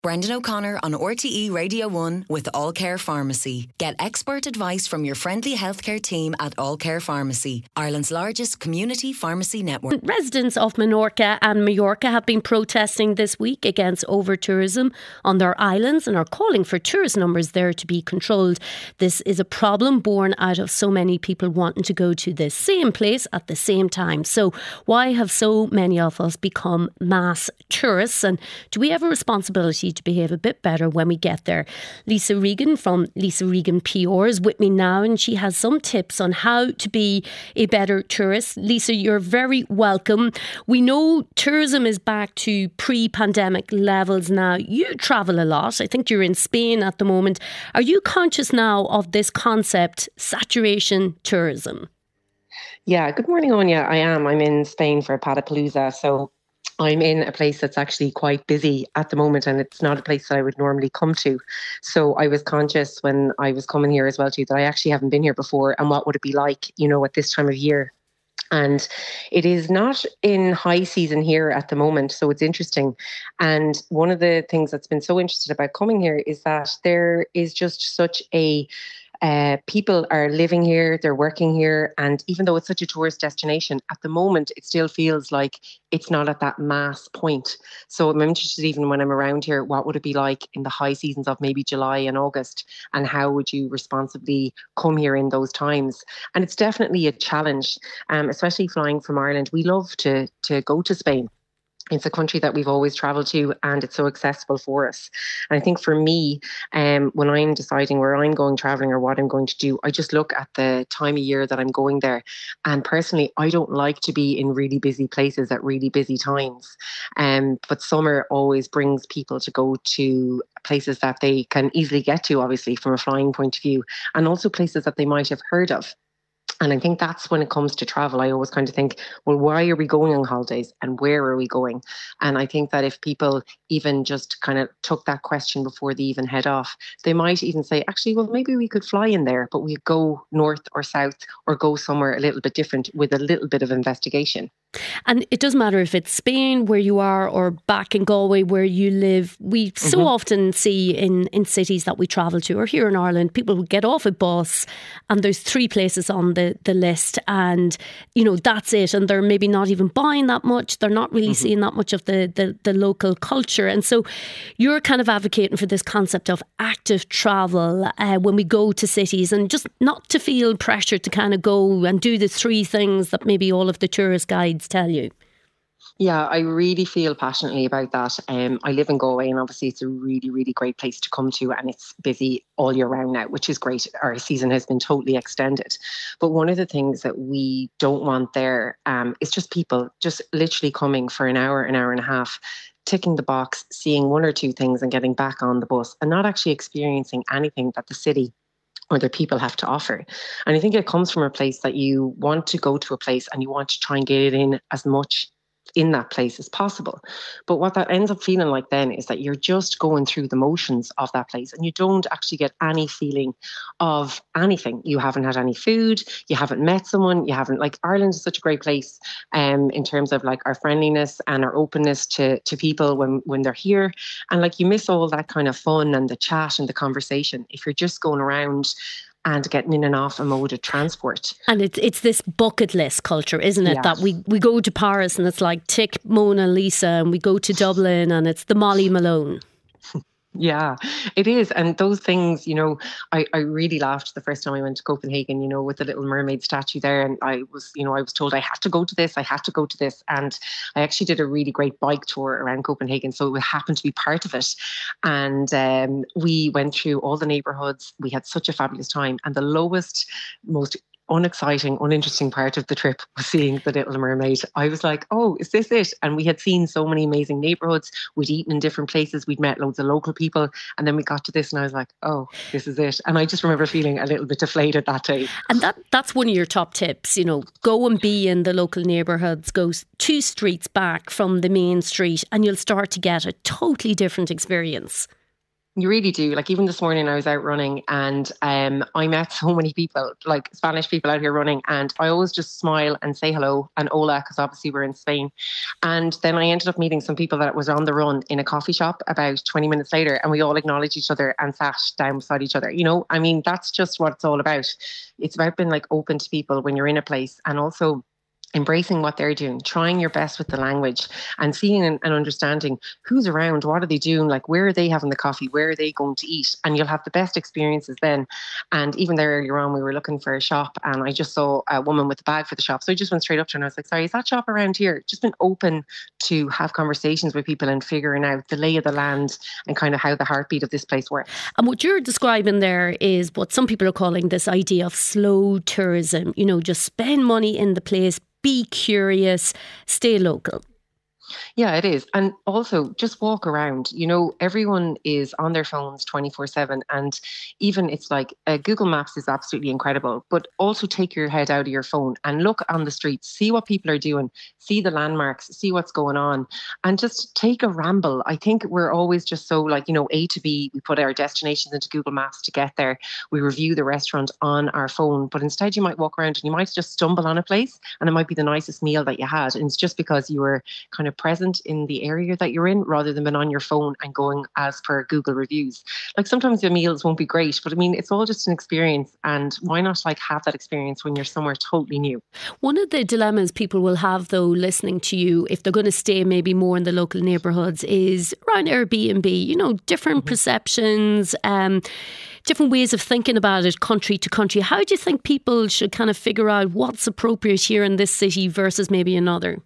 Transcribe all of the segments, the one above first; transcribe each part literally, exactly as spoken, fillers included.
Brendan O'Connor on R T E Radio one with All Care Pharmacy. Get expert advice from your friendly healthcare team at All Care Pharmacy, Ireland's largest community pharmacy network. Residents of Menorca and Majorca have been protesting this week against over-tourism on their islands and are calling for tourist numbers there to be controlled. This is a problem born out of so many people wanting to go to the same place at the same time. So why have so many of us become mass tourists, and do we have a responsibility to behave a bit better when we get there? Lisa Regan from Lisa Regan P R is with me now, and she has some tips on how to be a better tourist. Lisa, you're very welcome. We know tourism is back to pre-pandemic levels now. You travel a lot. I think you're in Spain at the moment. Are you conscious now of this concept, saturation tourism? Yeah, good morning, Anya. I am. I'm in Spain for Padapalooza, so I'm in a place that's actually quite busy at the moment, and it's not a place that I would normally come to. So I was conscious when I was coming here as well too that I actually haven't been here before, and what would it be like, you know, at this time of year. And it is not in high season here at the moment, so it's interesting. And one of the things that's been so interesting about coming here is that there is just such a Uh, people are living here, they're working here, and even though it's such a tourist destination, at the moment it still feels like it's not at that mass point. So I'm interested, even when I'm around here, what would it be like in the high seasons of maybe July and August, and how would you responsibly come here in those times? And it's definitely a challenge, um, especially flying from Ireland. We love to to go to Spain. It's a country that we've always travelled to, and it's so accessible for us. And I think for me, um, when I'm deciding where I'm going travelling or what I'm going to do, I just look at the time of year that I'm going there. And personally, I don't like to be in really busy places at really busy times. Um, but summer always brings people to go to places that they can easily get to, obviously, from a flying point of view, and also places that they might have heard of. And I think that's when it comes to travel, I always kind of think, well, why are we going on holidays and where are we going? And I think that if people even just kind of took that question before they even head off, they might even say, actually, well, maybe we could fly in there, but we go north or south or go somewhere a little bit different with a little bit of investigation. And it doesn't matter if it's Spain where you are or back in Galway where you live. We so mm-hmm. often see in, in cities that we travel to, or here in Ireland, people will get off a bus and there's three places on the, the list, and you know, that's it. And they're maybe not even buying that much. They're not really mm-hmm. seeing that much of the, the, the local culture. And so you're kind of advocating for this concept of active travel uh, when we go to cities, and just not to feel pressure to kind of go and do the three things that maybe all of the tourist guides tell you. Yeah, I really feel passionately about that. Um, I live in Galway, and obviously it's a really, really great place to come to, and it's busy all year round now, which is great. Our season has been totally extended. But one of the things that we don't want there um, is just people just literally coming for an hour, an hour and a half, ticking the box, seeing one or two things and getting back on the bus, and not actually experiencing anything that the city or the people have to offer. And I think it comes from a place that you want to go to a place and you want to try and get it in as much in that place as possible. But what that ends up feeling like then is that you're just going through the motions of that place, and you don't actually get any feeling of anything. You haven't had any food, you haven't met someone, you haven't, like, Ireland is such a great place um, in terms of like our friendliness and our openness to, to people when, when they're here. And like, you miss all that kind of fun and the chat and the conversation if you're just going around and getting in and off a mode of transport. And it's it's this bucket list culture, isn't it? Yeah. That we, we go to Paris and it's like tick Mona Lisa, and we go to Dublin and it's the Molly Malone. Yeah, it is. And those things, you know, I, I really laughed the first time I went to Copenhagen, you know, with the Little Mermaid statue there. And I was, you know, I was told I had to go to this, I had to go to this. And I actually did a really great bike tour around Copenhagen, so it happened to be part of it. And um, we went through all the neighbourhoods. We had such a fabulous time. And the lowest, most unexciting, uninteresting part of the trip was seeing the Little Mermaid. I was like, oh, is this it? And we had seen so many amazing neighbourhoods. We'd eaten in different places. We'd met loads of local people. And then we got to this and I was like, oh, this is it. And I just remember feeling a little bit deflated that day. And that that's one of your top tips, you know, go and be in the local neighbourhoods, go two streets back from the main street, and you'll start to get a totally different experience. You really do. Like even this morning I was out running and um, I met so many people, like Spanish people out here running. And I always just smile and say hello and hola, because obviously we're in Spain. And then I ended up meeting some people that was on the run in a coffee shop about twenty minutes later. And we all acknowledged each other and sat down beside each other. You know, I mean, that's just what it's all about. It's about being like open to people when you're in a place, and also embracing what they're doing, trying your best with the language and seeing and, and understanding who's around, what are they doing, like where are they having the coffee, where are they going to eat, and you'll have the best experiences then. And even there earlier on, we were looking for a shop and I just saw a woman with a bag for the shop. So I just went straight up to her and I was like, sorry, is that shop around here? Just been open to have conversations with people and figuring out the lay of the land and kind of how the heartbeat of this place works. And what you're describing there is what some people are calling this idea of slow tourism, you know, just spend money in the place, be curious, stay local. Yeah, it is. And also just walk around. You know, everyone is on their phones twenty-four seven. And even it's like uh, Google Maps is absolutely incredible. But also take your head out of your phone and look on the streets, see what people are doing, see the landmarks, see what's going on, and just take a ramble. I think we're always just so like, you know, A to B, we put our destinations into Google Maps to get there. We review the restaurant on our phone. But instead you might walk around and you might just stumble on a place and it might be the nicest meal that you had. And it's just because you were kind of present in the area that you're in rather than being on your phone and going as per Google reviews. Like sometimes the meals won't be great, but I mean, it's all just an experience, and why not like have that experience when you're somewhere totally new? One of the dilemmas people will have though listening to you, if they're going to stay maybe more in the local neighbourhoods, is around Airbnb, you know, different mm-hmm. perceptions, um, different ways of thinking about it country to country. How do you think people should kind of figure out what's appropriate here in this city versus maybe another?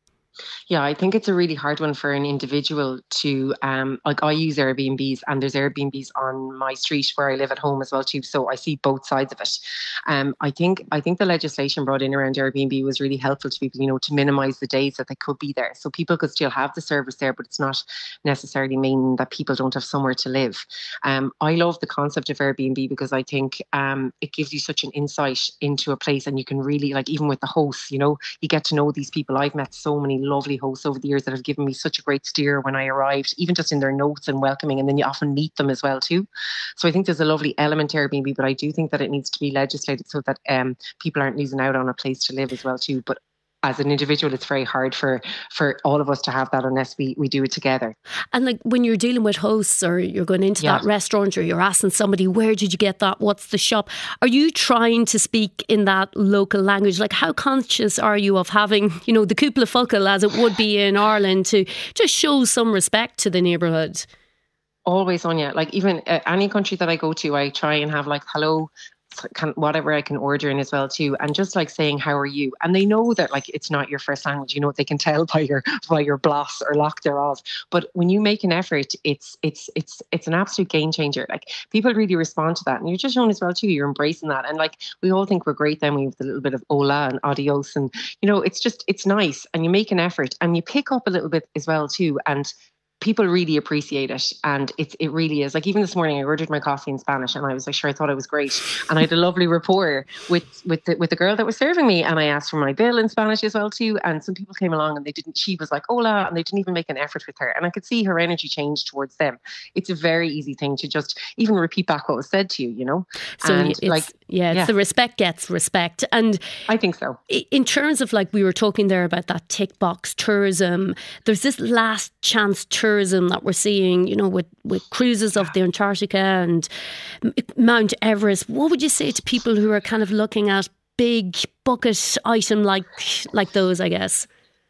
Yeah, I think it's a really hard one for an individual to, um, like I use Airbnbs and there's Airbnbs on my street where I live at home as well too. So I see both sides of it. Um, I think I think the legislation brought in around Airbnb was really helpful to people, you know, to minimise the days that they could be there. So people could still have the service there, but it's not necessarily meaning that people don't have somewhere to live. Um, I love the concept of Airbnb because I think um, it gives you such an insight into a place, and you can really, like, even with the hosts, you know, you get to know these people. I've met so many lovely hosts over the years that have given me such a great steer when I arrived, even just in their notes and welcoming, and then you often meet them as well too. So I think there's a lovely element to Airbnb, but I do think that it needs to be legislated so that um, people aren't losing out on a place to live as well too. But as an individual, it's very hard for for all of us to have that unless we, we do it together. And like when you're dealing with hosts or you're going into yeah. that restaurant or you're asking somebody, where did you get that? What's the shop? Are you trying to speak in that local language? Like how conscious are you of having, you know, the cúpla focal as it would be in Ireland to just show some respect to the neighbourhood? Always, Anya. Like even uh, any country that I go to, I try and have like hello, Can, whatever I can order in as well too, and just like saying how are you, and they know that like it's not your first language, you know, they can tell by your by your blas or lack thereof. But when you make an effort, it's it's it's it's an absolute game changer. Like people really respond to that, and you're just showing as well too, you're embracing that. And like we all think we're great, then we have the little bit of hola and adios, and you know, it's just it's nice, and you make an effort and you pick up a little bit as well too, and people really appreciate it. And it it really is. Like even this morning I ordered my coffee in Spanish and I was like, sure, I thought it was great. And I had a lovely rapport with with the, with the girl that was serving me, and I asked for my bill in Spanish as well too. And some people came along and they didn't, she was like, hola, and they didn't even make an effort with her. And I could see her energy change towards them. It's a very easy thing to just even repeat back what was said to you, you know? So and it's, like, yeah, it's yeah. the respect gets respect. And I think so. In terms of like, we were talking there about that tick box tourism, there's this last chance tourism that we're seeing, you know, with, with cruises of the Antarctica and Mount Everest. What would you say to people who are kind of looking at big bucket item like like those, I guess?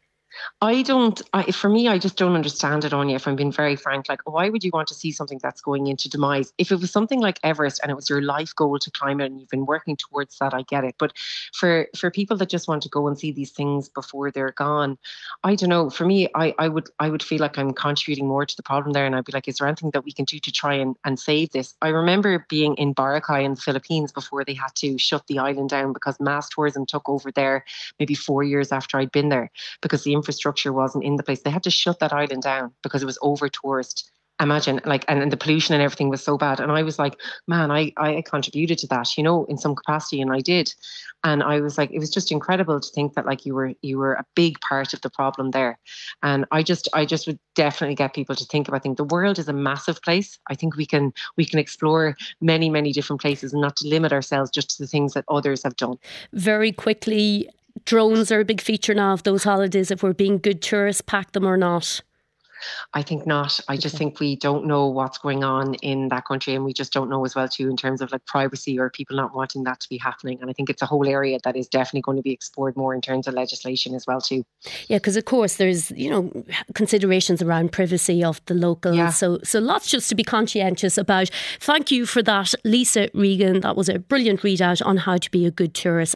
I don't, I, for me, I just don't understand it, Anya, if I'm being very frank. Like, why would you want to see something that's going into demise? If it was something like Everest and it was your life goal to climb it and you've been working towards that, I get it. But for, for people that just want to go and see these things before they're gone, I don't know. For me, I, I would I would feel like I'm contributing more to the problem there. And I'd be like, is there anything that we can do to try and, and save this? I remember being in Boracay in the Philippines before they had to shut the island down because mass tourism took over there maybe four years after I'd been there, because the infrastructure wasn't in the place. They had to shut that island down because it was over tourist. imagine, like, and, and the pollution and everything was so bad. And I was like, man, I, I contributed to that, you know, in some capacity, and I did. And I was like, it was just incredible to think that like you were you were a big part of the problem there. And I just I just would definitely get people to think about things. The world is a massive place. I think we can we can explore many, many different places and not to limit ourselves just to the things that others have done. Very quickly, drones are a big feature now of those holidays. If we're being good tourists, pack them or not? I think not. I just Okay. think we don't know what's going on in that country, and we just don't know as well too in terms of like privacy or people not wanting that to be happening. And I think it's a whole area that is definitely going to be explored more in terms of legislation as well too. Yeah, because of course there's, you know, considerations around privacy of the locals. Yeah. So so lots just to be conscientious about. Thank you for that, Lisa Regan. That was a brilliant readout on how to be a good tourist.